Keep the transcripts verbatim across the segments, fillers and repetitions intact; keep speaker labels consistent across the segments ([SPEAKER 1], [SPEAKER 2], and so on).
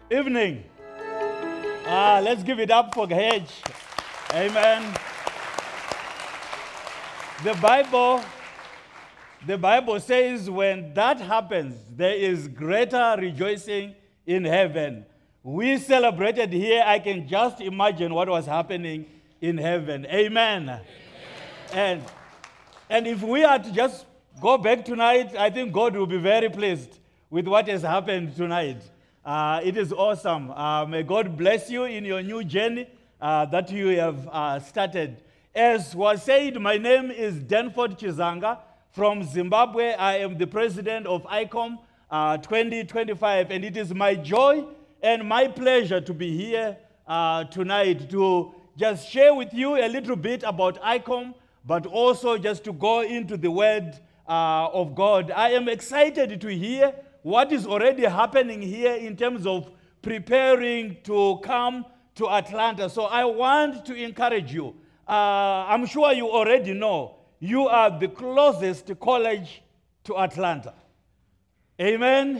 [SPEAKER 1] Evening. Ah, let's give it up for Gage. Amen. The Bible, the Bible says when that happens, there is greater rejoicing in heaven. We celebrated here. I can just imagine what was happening in heaven. Amen. Amen. And, and if we are to just go back tonight, I think God will be very pleased with what has happened tonight. Uh, it is awesome. Uh, may God bless you in your new journey uh, that you have uh, started. As was said, my name is Danford Chizanga from Zimbabwe. I am the president of I C O M uh, twenty twenty-five, and it is my joy and my pleasure to be here uh, tonight to just share with you a little bit about I C O M, but also just to go into the Word uh, of God. I am excited to hear what is already happening here in terms of preparing to come to Atlanta. So I want to encourage you. Uh, I'm sure you already know you are the closest college to Atlanta. Amen?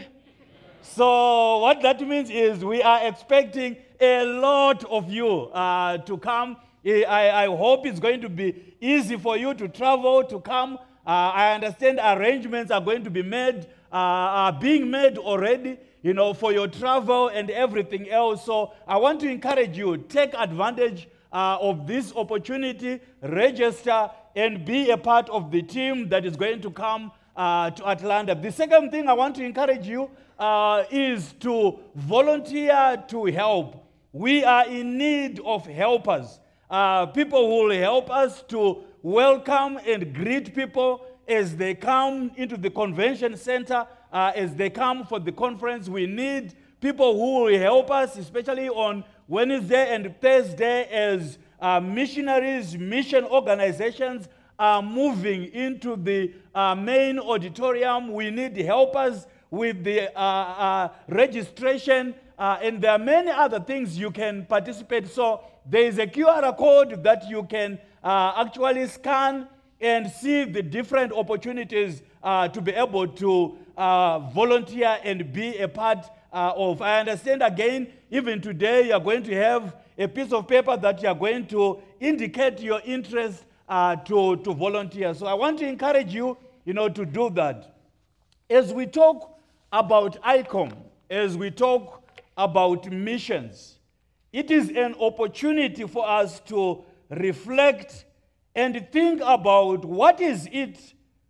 [SPEAKER 1] So what that means is we are expecting a lot of you uh, to come. I, I hope it's going to be easy for you to travel, to come. Uh, I understand arrangements are going to be made, uh, are being made already, you know, for your travel and everything else. So I want to encourage you, take advantage uh, of this opportunity, register, and be a part of the team that is going to come uh, to Atlanta. The second thing I want to encourage you uh, is to volunteer to help. We are in need of helpers. Uh, people who will help us to welcome and greet people as they come into the convention center, uh, as they come for the conference. We need people who will help us, especially on Wednesday and Thursday, as uh, missionaries, mission organizations are moving into the uh, main auditorium. We need helpers with the uh, uh, registration, uh, and there are many other things you can participate. So there is a Q R code that you can uh, actually scan and see the different opportunities uh, to be able to uh, volunteer and be a part uh, of. I understand again, even today, you are going to have a piece of paper that you are going to indicate your interest uh, to, to volunteer. So I want to encourage you, you know, to do that. As we talk about I C O M, as we talk about missions, it is an opportunity for us to reflect and think about what is it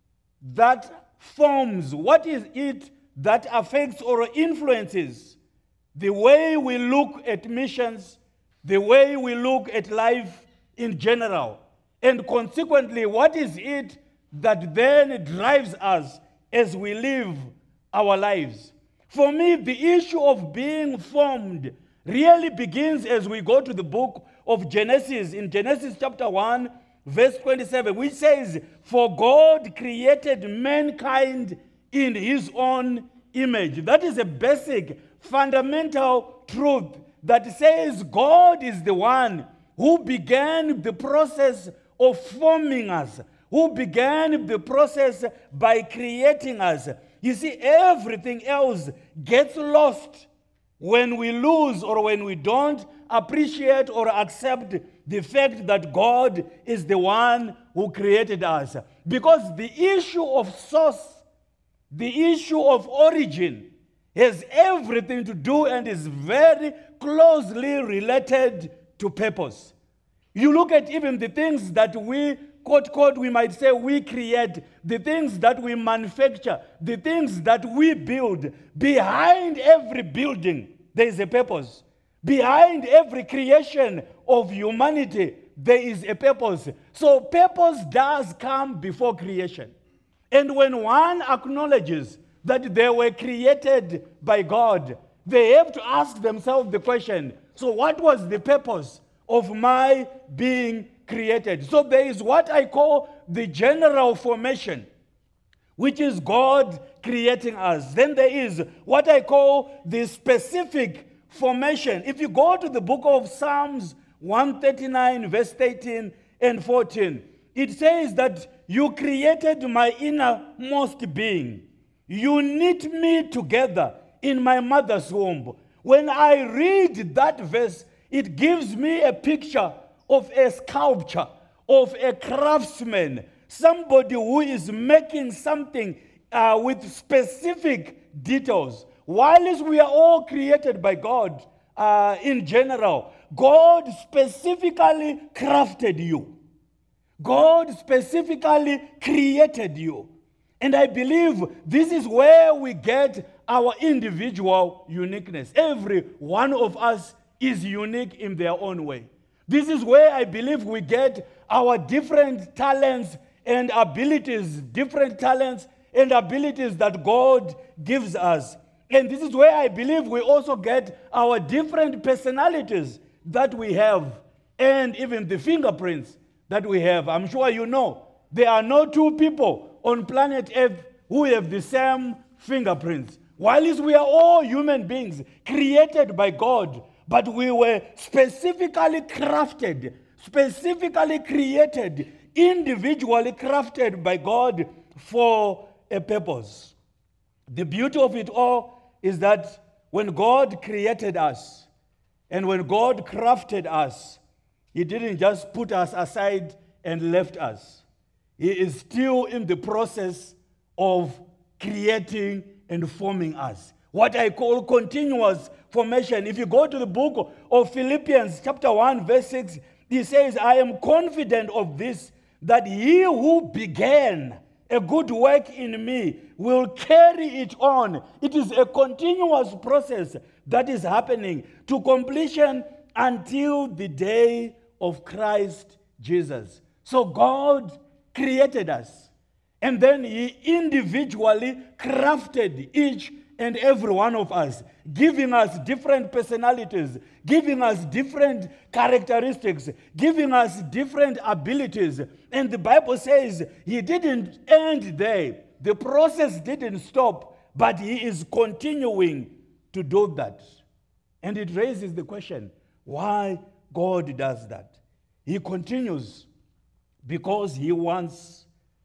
[SPEAKER 1] that forms, what is it that affects or influences the way we look at missions, the way we look at life in general, and consequently, what is it that then drives us as we live our lives. For me, the issue of being formed really begins as we go to the book of Genesis, in Genesis chapter one, verse twenty-seven, which says, "For God created mankind in his own image." That is a basic, fundamental truth that says God is the one who began the process of forming us, who began the process by creating us. You see, everything else gets lost when we lose or when we don't appreciate or accept the fact that God is the one who created us. Because the issue of source, the issue of origin, has everything to do and is very closely related to purpose. You look at even the things that we, quote, quote, we might say we create, the things that we manufacture, the things that we build. Behind every building, there is a purpose. Behind every creation of humanity, there is a purpose. So purpose does come before creation. And when one acknowledges that they were created by God, they have to ask themselves the question, so what was the purpose of my being created? So there is what I call the general formation, which is God creating us. Then there is what I call the specific formation. If you go to the book of Psalms one thirty-nine, verse thirteen and fourteen, it says that you created my innermost being. You knit me together in my mother's womb. When I read that verse, it gives me a picture of a sculpture, of a craftsman, somebody who is making something uh, with specific details. While we are all created by God uh, in general, God specifically crafted you. God specifically created you. And I believe this is where we get our individual uniqueness. Every one of us is unique in their own way. This is where I believe we get our different talents and abilities, different talents and abilities that God gives us. And this is where I believe we also get our different personalities that we have and even the fingerprints that we have. I'm sure you know there are no two people on planet Earth who have the same fingerprints. While we are all human beings created by God, but we were specifically crafted, specifically created, individually crafted by God for a purpose. The beauty of it all is that when God created us and when God crafted us, He didn't just put us aside and left us. He is still in the process of creating and forming us. What I call continuous formation. If you go to the book of Philippians chapter one verse six, he says, I am confident of this, that he who began a good work in me will carry it on. It is a continuous process that is happening to completion until the day of Christ Jesus. So God created us, and then He individually crafted each and every one of us, giving us different personalities, giving us different characteristics, giving us different abilities. And the Bible says He didn't end there. The process didn't stop, but He is continuing to do that. And it raises the question, why God does that? He continues because He wants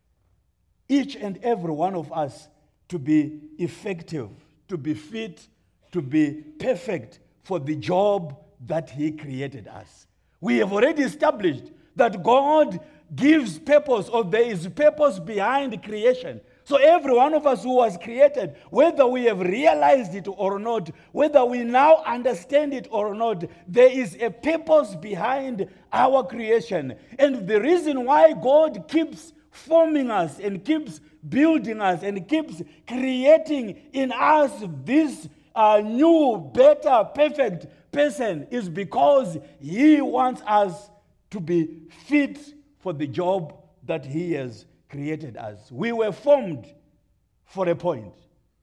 [SPEAKER 1] each and every one of us to be effective, to be fit, to be perfect for the job that He created us. We have already established that God gives purpose, or there is purpose behind creation. So every one of us who was created, whether we have realized it or not, whether we now understand it or not, there is a purpose behind our creation. And the reason why God keeps forming us and keeps building us and keeps creating in us this uh, new, better, perfect person is because He wants us to be fit for the job that He has created us. We were formed for a point.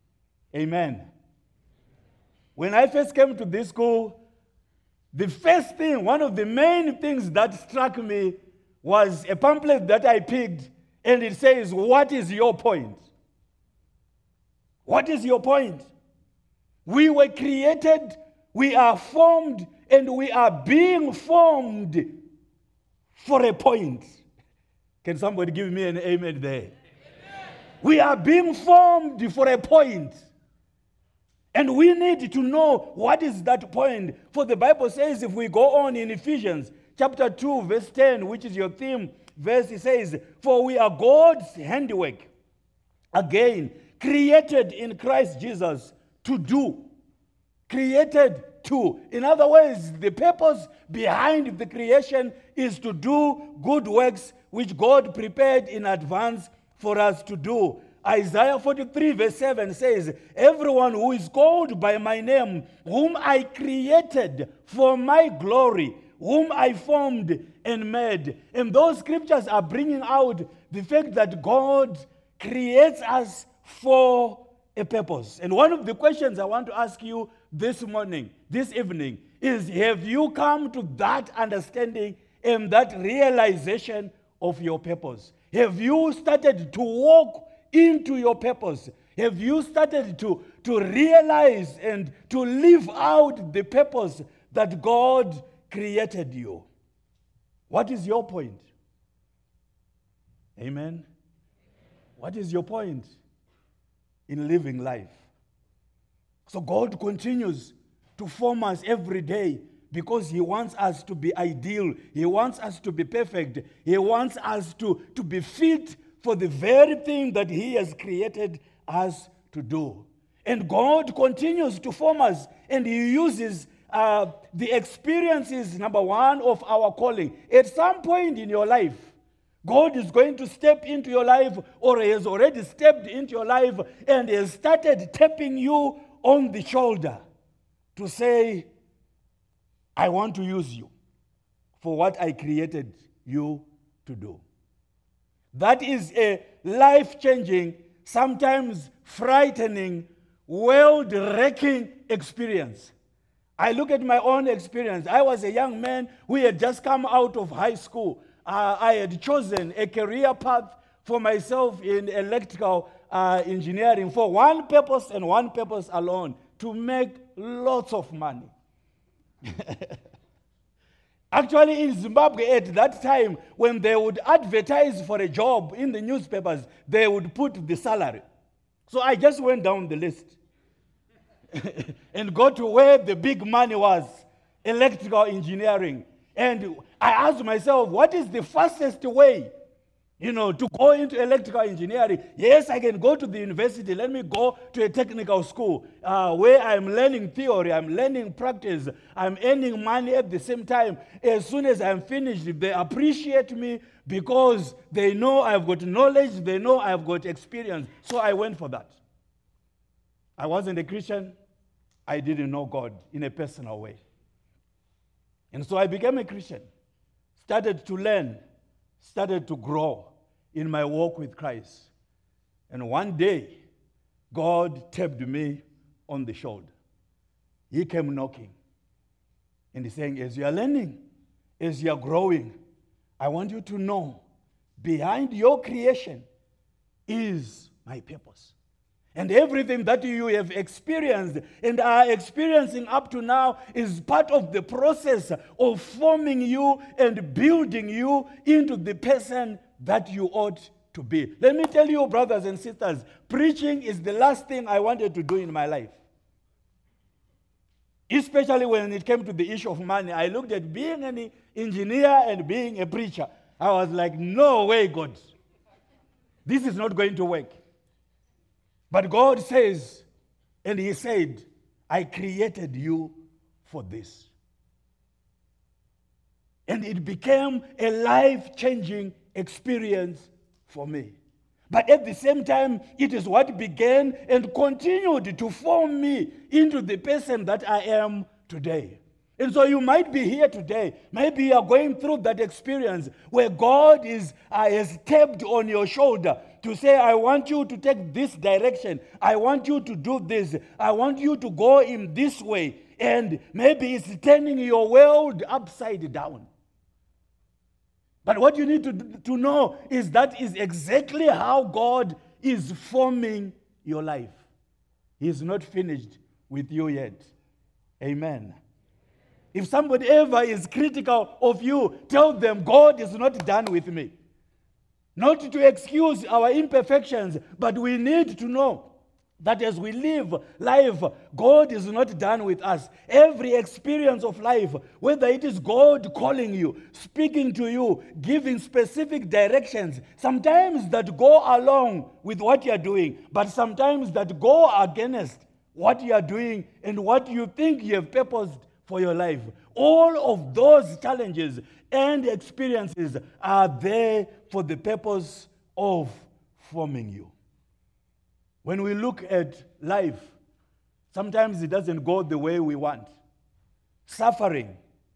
[SPEAKER 1] Amen. When I first came to this school, the first thing, one of the main things that struck me was a pamphlet that I picked, and it says, what is your point? What is your point? We were created, we are formed, and we are being formed for a point. Can somebody give me an amen there? Amen. We are being formed for a point. And we need to know what is that point. For the Bible says, if we go on in Ephesians chapter two, verse ten, which is your theme verse, it says, for we are God's handiwork, again, created in Christ Jesus to do. Created to. In other words, the purpose behind the creation is to do good works which God prepared in advance for us to do. Isaiah forty-three verse seven says, everyone who is called by my name, whom I created for my glory, whom I formed and made. And those scriptures are bringing out the fact that God creates us for a purpose. And one of the questions I want to ask you this morning, this evening, is have you come to that understanding and that realization of your purpose? Have you started to walk into your purpose? Have you started to, to realize and to live out the purpose that God created you? What is your point? Amen. What is your point in living life? So God continues to form us every day because he wants us to be ideal. He wants us to be perfect. He wants us to, to be fit for the very thing that he has created us to do. And God continues to form us, and he uses uh, the experiences, number one, of our calling. At some point in your life, God is going to step into your life, or he has already stepped into your life and has started tapping you on the shoulder to say, I want to use you for what I created you to do. That is a life-changing, sometimes frightening, world-wrecking experience. I look at my own experience. I was a young man who had just come out of high school. Uh, I had chosen a career path for myself in electrical uh, engineering for one purpose and one purpose alone, to make lots of money. Actually, in Zimbabwe at that time, when they would advertise for a job in the newspapers, they would put the salary. So I just went down the list and got to where the big money was, electrical engineering. And I asked myself, what is the fastest way, you know, to go into electrical engineering? Yes, I can go to the university. Let me go to a technical school uh, where I'm learning theory, I'm learning practice, I'm earning money at the same time. As soon as I'm finished, they appreciate me because they know I've got knowledge, they know I've got experience. So I went for that. I wasn't a Christian. I didn't know God in a personal way. And so I became a Christian, started to learn, started to grow in my walk with Christ. And one day, God tapped me on the shoulder. He came knocking. And he's saying, as you are learning, as you are growing, I want you to know, behind your creation is my purpose. And everything that you have experienced and are experiencing up to now is part of the process of forming you and building you into the person that you ought to be. Let me tell you, brothers and sisters, preaching is the last thing I wanted to do in my life. Especially when it came to the issue of money. I looked at being an engineer and being a preacher. I was like, no way, God. This is not going to work. But God says, and he said, I created you for this. And it became a life-changing experience for me. But at the same time, it is what began and continued to form me into the person that I am today. And so you might be here today. Maybe you are going through that experience where God is, uh, has tapped on your shoulder to say, I want you to take this direction. I want you to do this. I want you to go in this way. And maybe it's turning your world upside down. But what you need to, to know is that is exactly how God is forming your life. He's not finished with you yet. Amen. If somebody ever is critical of you, tell them God is not done with me. Not to excuse our imperfections, but we need to know that as we live life, God is not done with us. Every experience of life, whether it is God calling you, speaking to you, giving specific directions, sometimes that go along with what you are doing, but sometimes that go against what you are doing and what you think you have purposed for your life. All of those challenges and experiences are there for the purpose of forming you. When we look at life, sometimes it doesn't go the way we want. Suffering,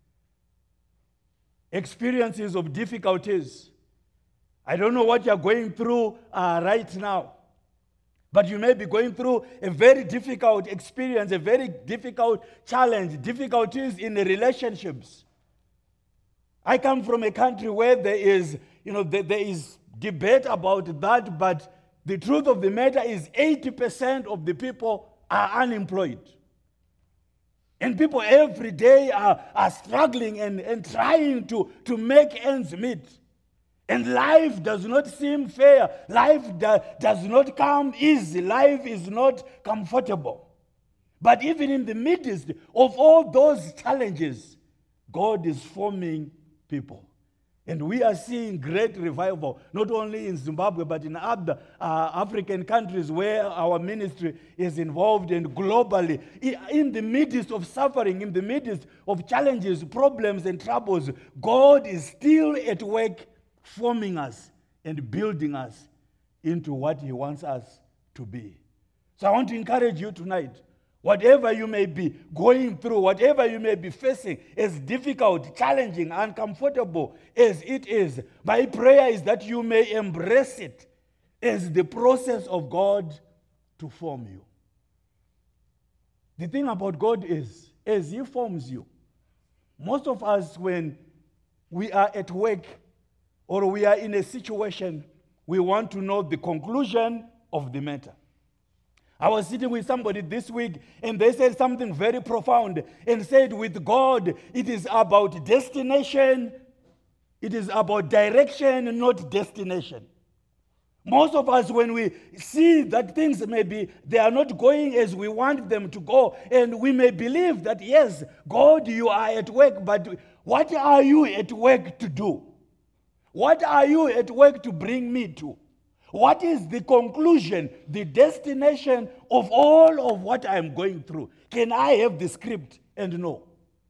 [SPEAKER 1] experiences of difficulties. I don't know what you're going through uh, right now, but you may be going through a very difficult experience, a very difficult challenge, difficulties in the relationships. I come from a country where there is, you know, there, there is debate about that, but the truth of the matter is eighty percent of the people are unemployed. And people every day are, are struggling and, and trying to, to make ends meet. And life does not seem fair. Life do, does not come easy. Life is not comfortable. But even in the midst of all those challenges, God is forming people. And we are seeing great revival, not only in Zimbabwe, but in other uh, African countries where our ministry is involved, and globally. In the midst of suffering, in the midst of challenges, problems, and troubles, God is still at work forming us and building us into what He wants us to be. So I want to encourage you tonight. Whatever you may be going through, whatever you may be facing, as difficult, challenging, uncomfortable as it is, my prayer is that you may embrace it as the process of God to form you. The thing about God is, as He forms you, most of us, when we are at work or we are in a situation, we want to know the conclusion of the matter. I was sitting with somebody this week, and they said something very profound, and said, with God, it is about destination, it is about direction, not destination. Most of us, when we see that things maybe they are not going as we want them to go, and we may believe that, yes, God, you are at work, but what are you at work to do? What are you at work to bring me to? What is the conclusion, the destination of all of what I'm going through? Can I have the script and know?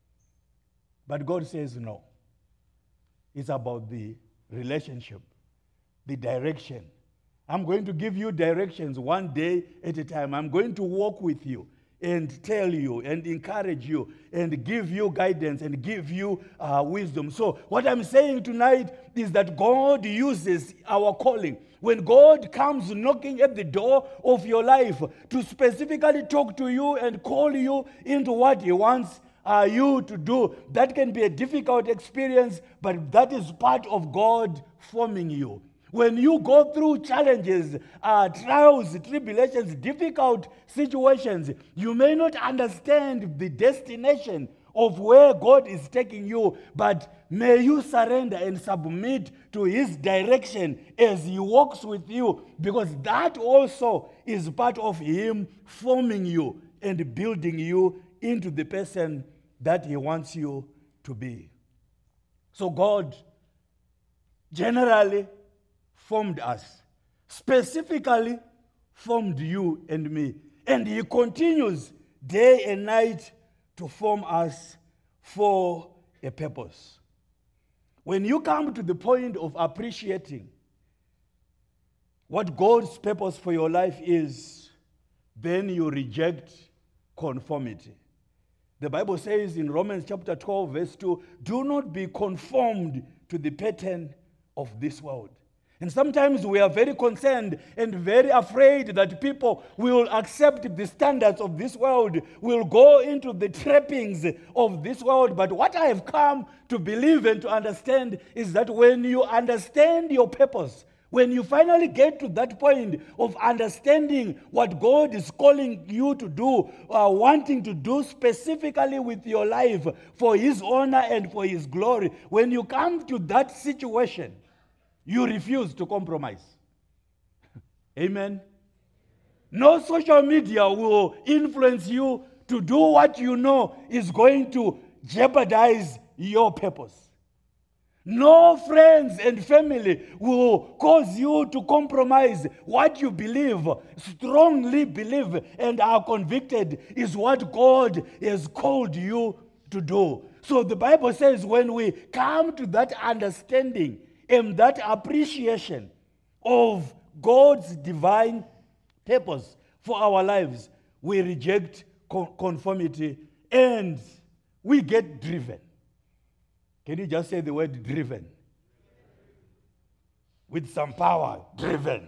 [SPEAKER 1] But God says no. It's about the relationship, the direction. I'm going to give you directions one day at a time. I'm going to walk with you and tell you and encourage you and give you guidance and give you uh, wisdom. So what I'm saying tonight is that God uses our calling. When God comes knocking at the door of your life to specifically talk to you and call you into what He wants uh, you to do, that can be a difficult experience, but that is part of God forming you. When you go through challenges, uh, trials, tribulations, difficult situations, you may not understand the destination of where God is taking you, but may you surrender and submit to His direction as He walks with you, because that also is part of Him forming you and building you into the person that He wants you to be. So God generally formed us, specifically formed you and me. And He continues day and night to form us for a purpose. When you come to the point of appreciating what God's purpose for your life is, then you reject conformity. The Bible says in Romans chapter twelve, verse two, do not be conformed to the pattern of this world. And sometimes we are very concerned and very afraid that people will accept the standards of this world, will go into the trappings of this world. But what I have come to believe and to understand is that when you understand your purpose, when you finally get to that point of understanding what God is calling you to do, uh, wanting to do specifically with your life for His honor and for His glory, when you come to that situation, you refuse to compromise. Amen. No social media will influence you to do what you know is going to jeopardize your purpose. No friends and family will cause you to compromise what you believe, strongly believe, and are convicted is what God has called you to do. So the Bible says when we come to that understanding and that appreciation of God's divine purpose for our lives, we reject conformity and we get driven. Can you just say the word driven? With some power, driven.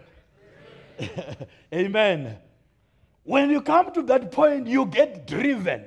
[SPEAKER 1] Amen. When you come to that point, you get driven.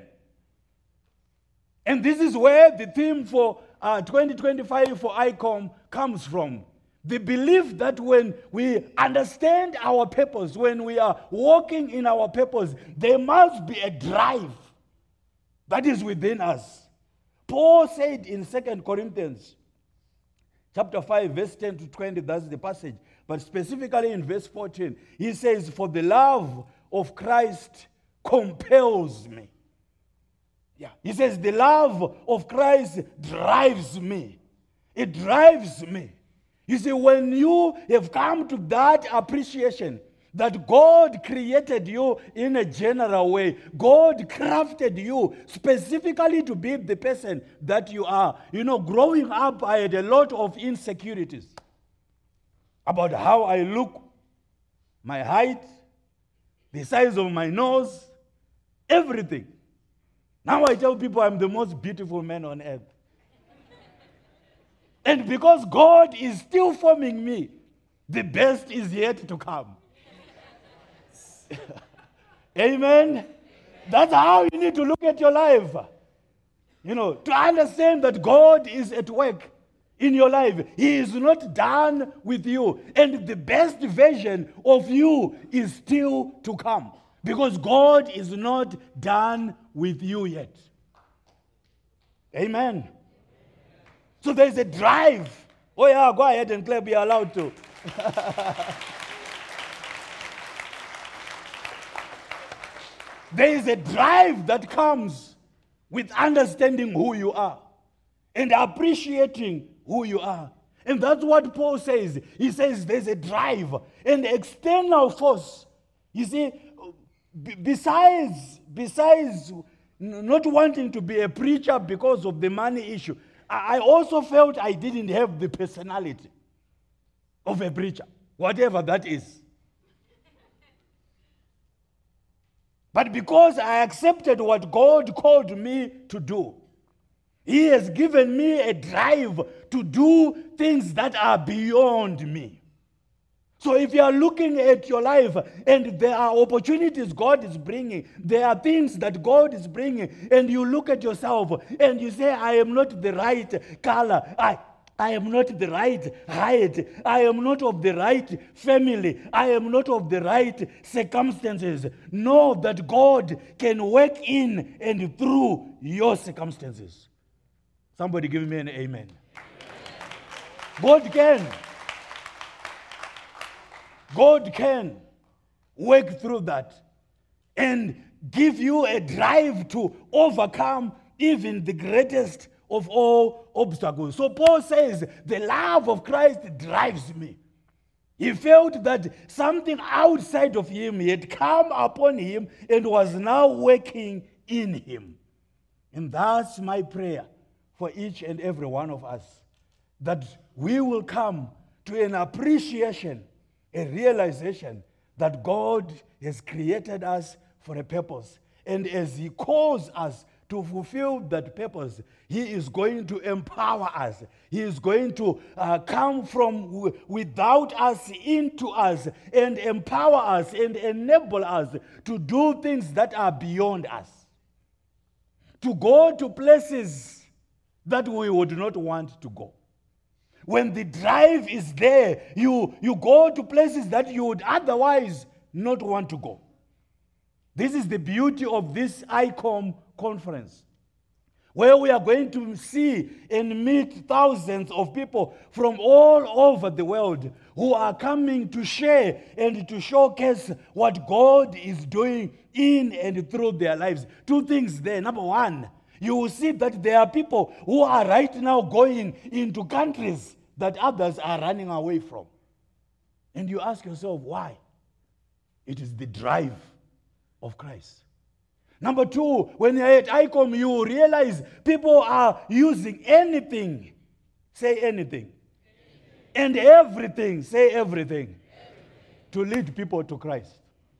[SPEAKER 1] And this is where the theme for uh, twenty twenty-five for I COM comes from. The belief that when we understand our purpose, when we are walking in our purpose, there must be a drive that is within us. Paul said in Second Corinthians chapter five, verse ten to twenty, that's the passage, but specifically in verse fourteen, he says, for the love of Christ compels me. Yeah. He says, the love of Christ drives me. It drives me. You see, when you have come to that appreciation that God created you in a general way, God crafted you specifically to be the person that you are. You know, growing up, I had a lot of insecurities about how I look, my height, the size of my nose, everything. Now I tell people I'm the most beautiful man on earth. And because God is still forming me, the best is yet to come. Amen? That's how you need to look at your life. You know, to understand that God is at work in your life. He is not done with you. And the best version of you is still to come. Because God is not done with you yet. Amen. So there's a drive. Oh yeah, go ahead and clap, you're allowed to. There is a drive that comes with understanding who you are and appreciating who you are. And that's what Paul says. He says there's a drive, an external force. You see, b- besides, besides not wanting to be a preacher because of the money issue, I I also felt I didn't have the personality of a preacher, whatever that is. But because I accepted what God called me to do, He has given me a drive to do things that are beyond me. So if you are looking at your life and there are opportunities God is bringing, there are things that God is bringing, and you look at yourself and you say, I am not the right color, I, I am not the right height, I am not of the right family, I am not of the right circumstances. Know that God can work in and through your circumstances. Somebody give me an amen. God can. God can work through that and give you a drive to overcome even the greatest of all obstacles. So Paul says, the love of Christ drives me. He felt that something outside of him had come upon him and was now working in him. And that's my prayer for each and every one of us, that we will come to an appreciation, a realization that God has created us for a purpose. And as He calls us to fulfill that purpose, He is going to empower us. He is going to uh, come from w- without us into us and empower us and enable us to do things that are beyond us. To go to places that we would not want to go. When the drive is there, you, you go to places that you would otherwise not want to go. This is the beauty of this I COM conference, where we are going to see and meet thousands of people from all over the world who are coming to share and to showcase what God is doing in and through their lives. Two things there. Number one, you will see that there are people who are right now going into countries that others are running away from. And you ask yourself, why? It is the drive of Christ. Number two, when you're at I COM, you realize people are using anything, say anything, and everything, say everything, to lead people to Christ.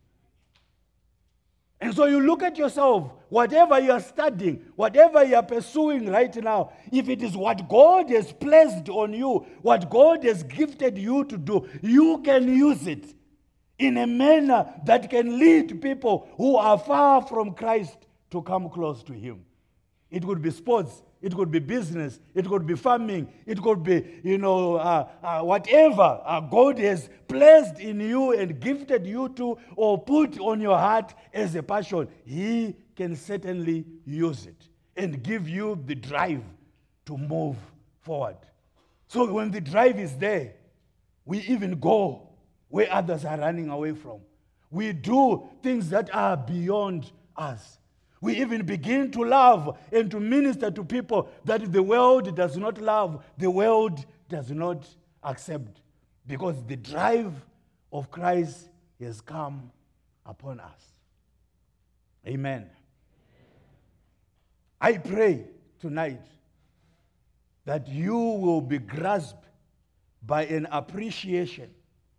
[SPEAKER 1] And so you look at yourself, whatever you are studying, whatever you are pursuing right now, if it is what God has placed on you, what God has gifted you to do, you can use it in a manner that can lead people who are far from Christ to come close to Him. It could be sports, it could be business, it could be farming, it could be, you know, uh, uh, whatever uh, God has placed in you and gifted you to or put on your heart as a passion. He can certainly use it and give you the drive to move forward. So when the drive is there, we even go where others are running away from. We do things that are beyond us. We even begin to love and to minister to people that the world does not love, the world does not accept, because the drive of Christ has come upon us. Amen. I pray tonight that you will be grasped by an appreciation,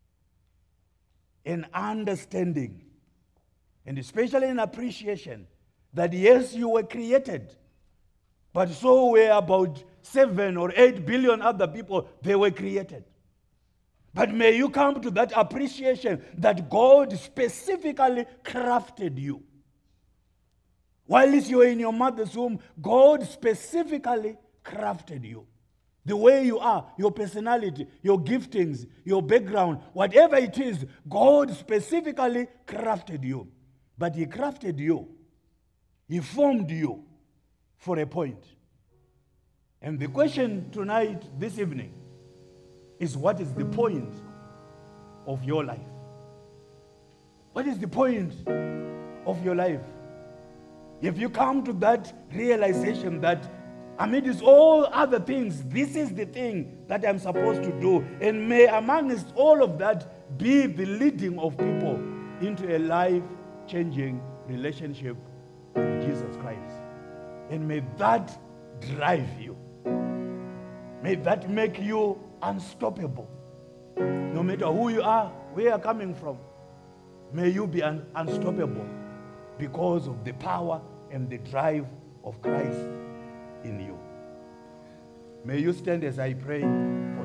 [SPEAKER 1] an understanding, and especially an appreciation that yes, you were created, but so were about seven or eight billion other people, they were created. But may you come to that appreciation that God specifically crafted you. While you were in your mother's womb, God specifically crafted you. The way you are, your personality, your giftings, your background, whatever it is, God specifically crafted you. But He crafted you. He formed you for a point. And the question tonight, this evening, is what is the point of your life? What is the point of your life? If you come to that realization that amidst all other things, this is the thing that I'm supposed to do, and may amongst all of that be the leading of people into a life-changing relationship with Jesus Christ. And may that drive you. May that make you unstoppable. No matter who you are, where you are coming from, may you be un- unstoppable because of the power and the drive of Christ in you. May you stand as I pray for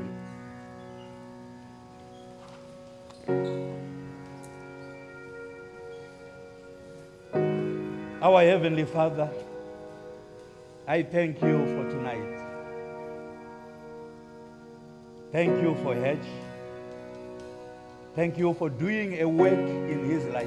[SPEAKER 1] you. Our Heavenly Father, I thank you for tonight. Thank you for Hedge. Thank you for doing a work in his life.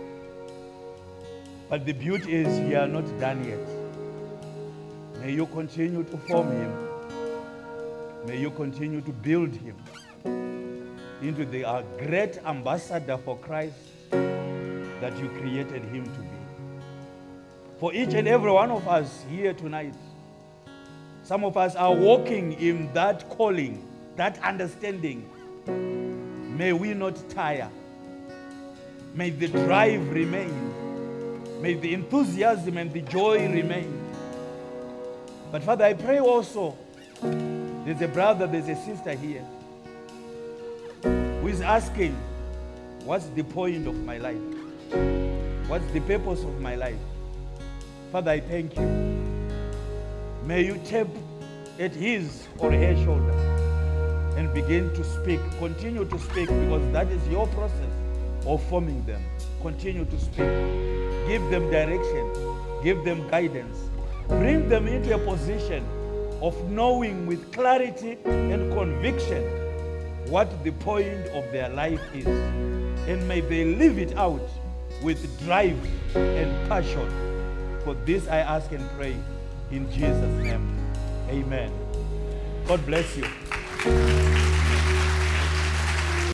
[SPEAKER 1] But the beauty is we are not done yet. May you continue to form him. May you continue to build him into the uh, great ambassador for Christ that you created him to be. For each and every one of us here tonight, some of us are walking in that calling, that understanding. May we not tire. May the drive remain. May the enthusiasm and the joy remain. But Father, I pray also, there's a brother, there's a sister here who is asking, what's the point of my life? What's the purpose of my life? Father, I thank you. May you tap at his or her shoulder and begin to speak. Continue to speak, because that is your process of forming them. Continue to speak. Give them direction. Give them guidance. Bring them into a position of knowing with clarity and conviction what the point of their life is. And may they live it out with drive and passion. For this I ask and pray in Jesus' name. Amen. God bless you.